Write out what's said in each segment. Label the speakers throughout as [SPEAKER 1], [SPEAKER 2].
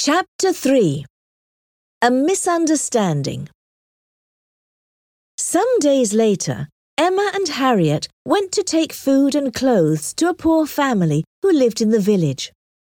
[SPEAKER 1] Chapter 3. A Misunderstanding. Some days later, Emma and Harriet went to take food and clothes to a poor family who lived in the village.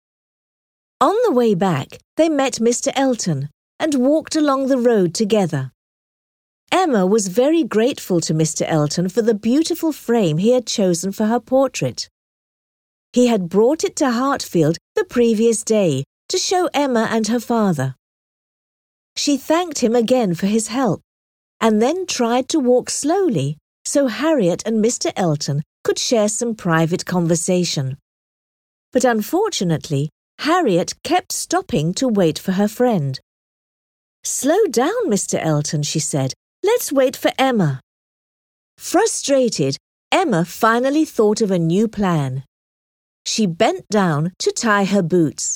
[SPEAKER 1] On the way back, they met Mr. Elton and walked along the road together. Emma was very grateful to Mr. Elton for the beautiful frame he had chosen for her portrait. He had brought it to Hartfield the previous day to show Emma and her father. She thanked him again for his help, and then tried to walk slowly so Harriet and Mr. Elton could share some private conversation. But unfortunately, Harriet kept stopping to wait for her friend. "Slow down, Mr. Elton," she said. "Let's wait for Emma." Frustrated, Emma finally thought of a new plan. She bent down to tie her boots.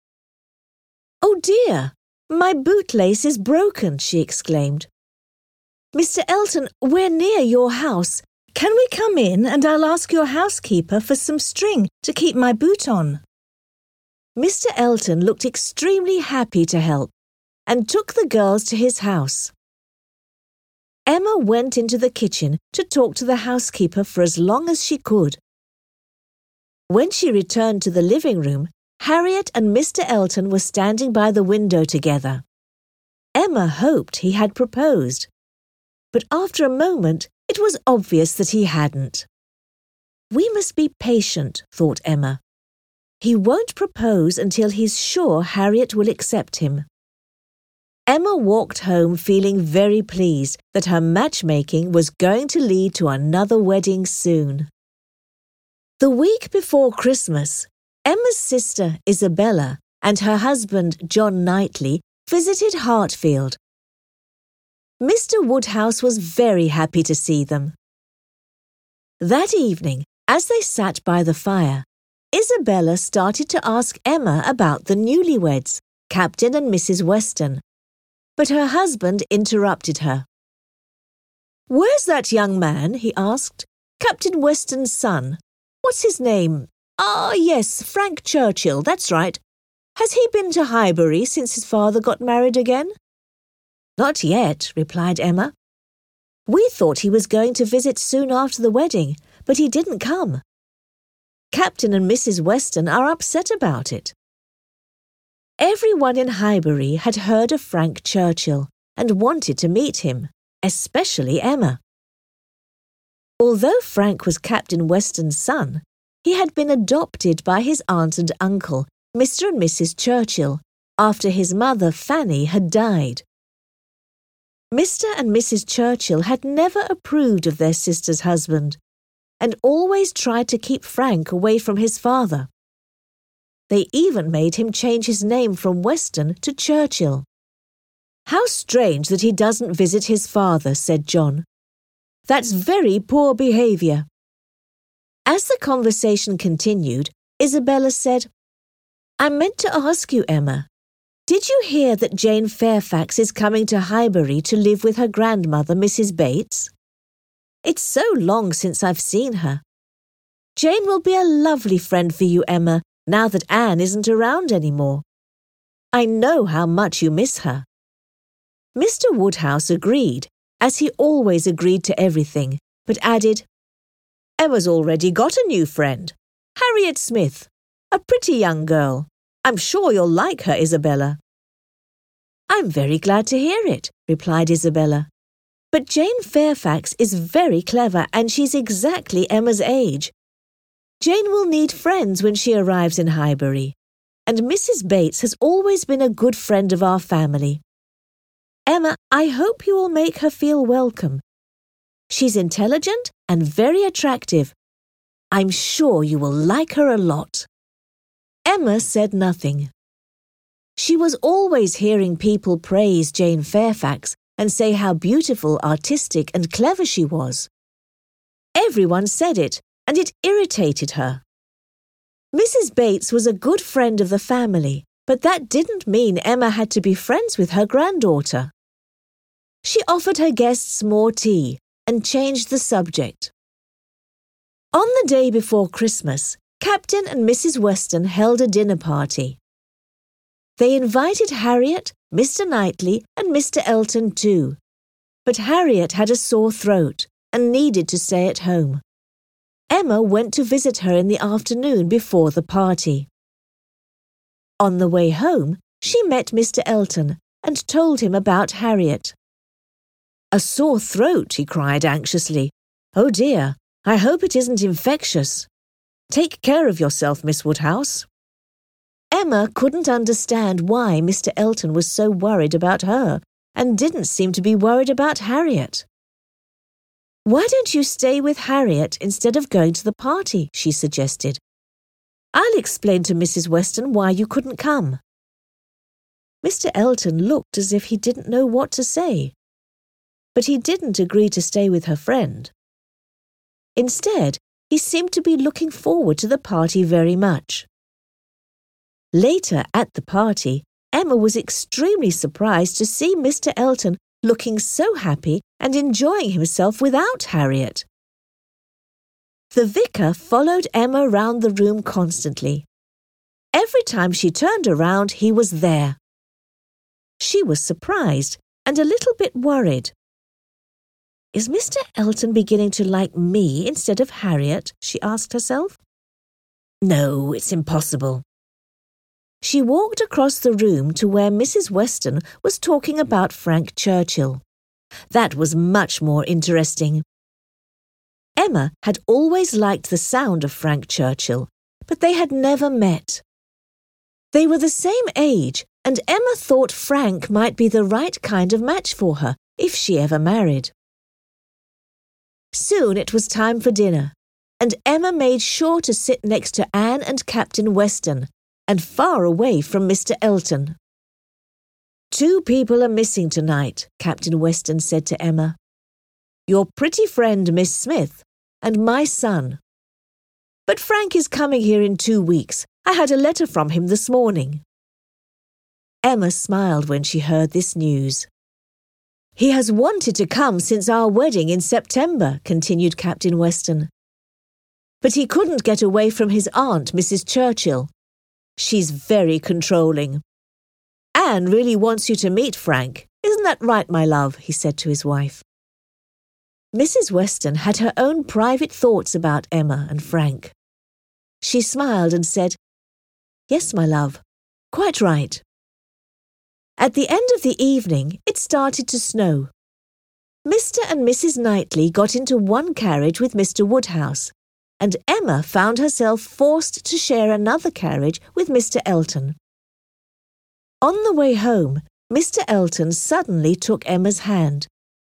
[SPEAKER 1] "Oh dear, my bootlace is broken," she exclaimed. "Mr. Elton, we're near your house. Can we come in and I'll ask your housekeeper for some string to keep my boot on?" Mr. Elton looked extremely happy to help and took the girls to his house. Emma went into the kitchen to talk to the housekeeper for as long as she could. When she returned to the living room, Harriet and Mr. Elton were standing by the window together. Emma hoped he had proposed, but after a moment it was obvious that he hadn't. "We must be patient," thought Emma. "He won't propose until he's sure Harriet will accept him." Emma walked home feeling very pleased that her matchmaking was going to lead to another wedding soon. The week before Christmas, Emma's sister Isabella and her husband John Knightley visited Hartfield. Mr. Woodhouse was very happy to see them. That evening, as they sat by the fire, Isabella started to ask Emma about the newlyweds, Captain and Mrs. Weston. But her husband interrupted her. "Where's that young man?" he asked. "Captain Weston's son. What's his name? Ah, yes, Frank Churchill, that's right. Has he been to Highbury since his father got married again?" "Not yet," replied Emma. "We thought he was going to visit soon after the wedding, but he didn't come. Captain and Mrs. Weston are upset about it." Everyone in Highbury had heard of Frank Churchill and wanted to meet him, especially Emma. Although Frank was Captain Weston's son, he had been adopted by his aunt and uncle, Mr. and Mrs. Churchill, after his mother Fanny had died. Mr. and Mrs. Churchill had never approved of their sister's husband and always tried to keep Frank away from his father. They even made him change his name from Weston to Churchill. "How strange that he doesn't visit his father," said John. "That's very poor behaviour." As the conversation continued, Isabella said, "I meant to ask you, Emma, did you hear that Jane Fairfax is coming to Highbury to live with her grandmother, Mrs. Bates? It's so long since I've seen her. Jane will be a lovely friend for you, Emma, now that Anne isn't around anymore. I know how much you miss her." Mr. Woodhouse agreed, as he always agreed to everything, but added, "Emma's already got a new friend, Harriet Smith, a pretty young girl. I'm sure you'll like her, Isabella." "I'm very glad to hear it," replied Isabella. "But Jane Fairfax is very clever and she's exactly Emma's age. Jane will need friends when she arrives in Highbury, and Mrs. Bates has always been a good friend of our family. Emma, I hope you will make her feel welcome. She's intelligent and very attractive. I'm sure you will like her a lot." Emma said nothing. She was always hearing people praise Jane Fairfax and say how beautiful, artistic and clever she was. Everyone said it, and it irritated her. Mrs. Bates was a good friend of the family, but that didn't mean Emma had to be friends with her granddaughter. She offered her guests more tea and changed the subject. On the day before Christmas, Captain and Mrs. Weston held a dinner party. They invited Harriet, Mr. Knightley, and Mr. Elton too. But Harriet had a sore throat and needed to stay at home. Emma went to visit her in the afternoon before the party. On the way home, she met Mr. Elton and told him about Harriet. "A sore throat," he cried anxiously. "Oh dear, I hope it isn't infectious. Take care of yourself, Miss Woodhouse." Emma couldn't understand why Mr. Elton was so worried about her and didn't seem to be worried about Harriet. "Why don't you stay with Harriet instead of going to the party?" she suggested. "I'll explain to Mrs. Weston why you couldn't come." Mr. Elton looked as if he didn't know what to say, but he didn't agree to stay with her friend. Instead, he seemed to be looking forward to the party very much. Later at the party, Emma was extremely surprised to see Mr. Elton looking so happy and enjoying himself without Harriet. The vicar followed Emma round the room constantly. Every time she turned around, he was there. She was surprised and a little bit worried. "Is Mr. Elton beginning to like me instead of Harriet?" she asked herself. "No, it's impossible." She walked across the room to where Mrs. Weston was talking about Frank Churchill. That was much more interesting. Emma had always liked the sound of Frank Churchill, but they had never met. They were the same age, and Emma thought Frank might be the right kind of match for her if she ever married. Soon it was time for dinner, and Emma made sure to sit next to Anne and Captain Weston, and far away from Mr. Elton. "Two people are missing tonight," Captain Weston said to Emma. "Your pretty friend Miss Smith and my son. But Frank is coming here in 2 weeks. I had a letter from him this morning." Emma smiled when she heard this news. "He has wanted to come since our wedding in September," continued Captain Weston. "But he couldn't get away from his aunt, Mrs. Churchill. She's very controlling. Anne really wants you to meet Frank. Isn't that right, my love?" he said to his wife. Mrs. Weston had her own private thoughts about Emma and Frank. She smiled and said, "Yes, my love, quite right." At the end of the evening, it started to snow. Mr. and Mrs. Knightley got into one carriage with Mr. Woodhouse, and Emma found herself forced to share another carriage with Mr. Elton. On the way home, Mr. Elton suddenly took Emma's hand.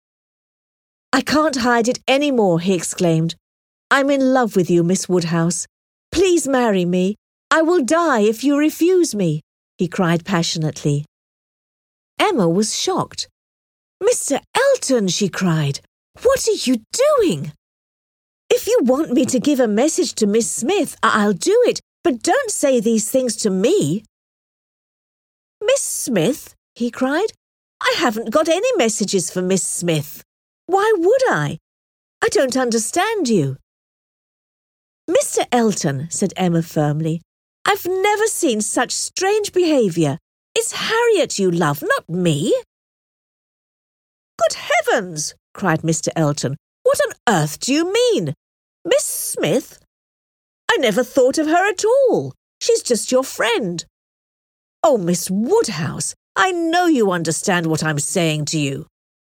[SPEAKER 1] "I can't hide it any more," he exclaimed. "I'm in love with you, Miss Woodhouse. Please marry me. I will die if you refuse me," he cried passionately. Emma was shocked. "Mr. Elton," she cried, "what are you doing? If you want me to give a message to Miss Smith, I'll do it, but don't say these things to me." "Miss Smith?" he cried. "I haven't got any messages for Miss Smith. Why would I? I don't understand you." "Mr. Elton," said Emma firmly, "I've never seen such strange behaviour. It's Harriet you love, not me." "Good heavens!" cried Mr. Elton. "What on earth do you mean? Miss Smith? I never thought of her at all. She's just your friend. Oh, Miss Woodhouse, I know you understand what I'm saying to you."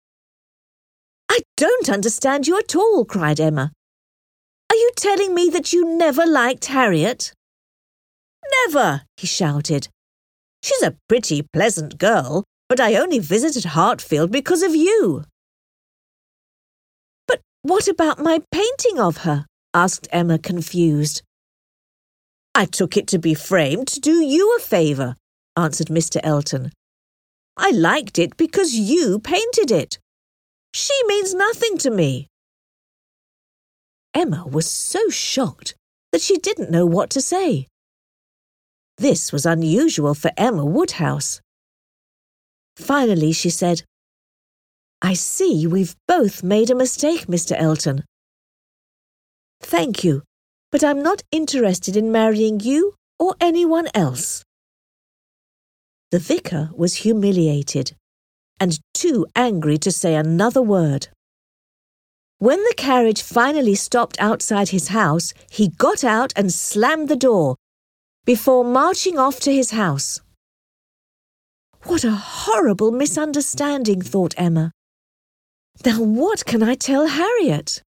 [SPEAKER 1] "I don't understand you at all," cried Emma. "Are you telling me that you never liked Harriet?" "Never," he shouted. "She's a pretty, pleasant girl, but I only visited Hartfield because of you." "But what about my painting of her?" asked Emma, confused. "I took it to be framed to do you a favour," answered Mr. Elton. "I liked it because you painted it. She means nothing to me." Emma was so shocked that she didn't know what to say. This was unusual for Emma Woodhouse. Finally, she said, "I see we've both made a mistake, Mr. Elton. Thank you, but I'm not interested in marrying you or anyone else." The vicar was humiliated and too angry to say another word. When the carriage finally stopped outside his house, he got out and slammed the door before marching off to his house. What a horrible misunderstanding, thought Emma. Now what can I tell Harriet?